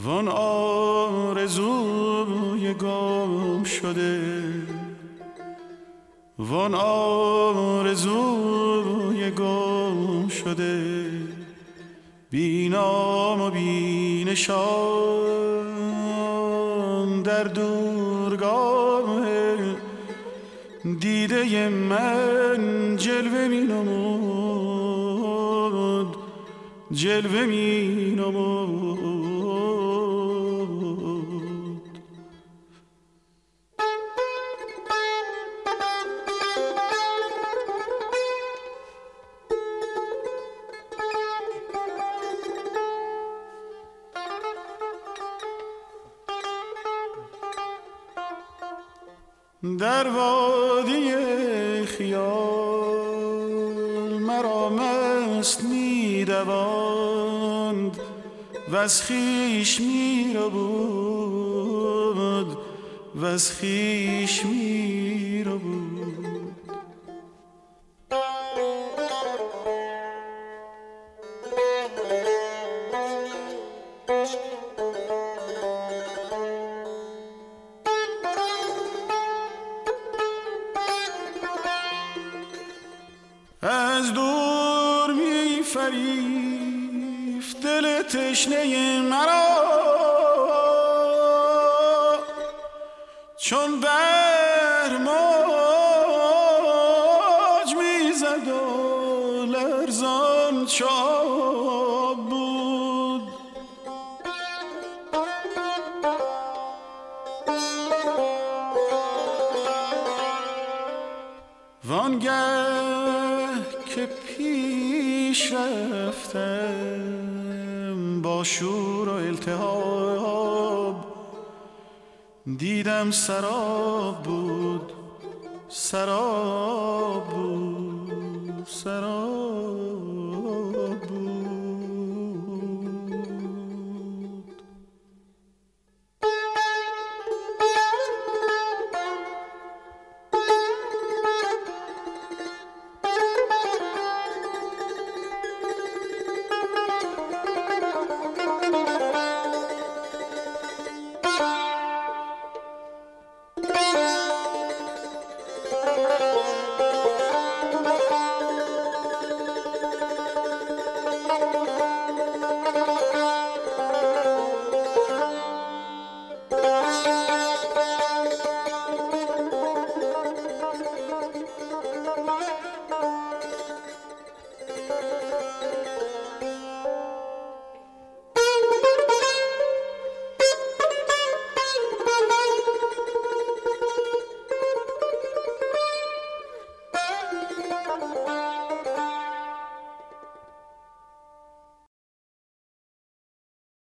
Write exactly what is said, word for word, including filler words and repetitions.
وان آرزوی گم شده، وان آرزوی گم شده، بی نام و بی نشان در دورگاه دیده من جلوه می نمود، جلوه می نمود. در وادی خیال مرا مست می دواند و از خویش می ربود، و از خویش می ربود. از دور می فریفت دل تشنه مرا، چون بحر موج می زد و لرزان چاب بود. وانگه که پیش رفتم با شور و التهاب، دیدم سراب بود، سراب بود، سراب.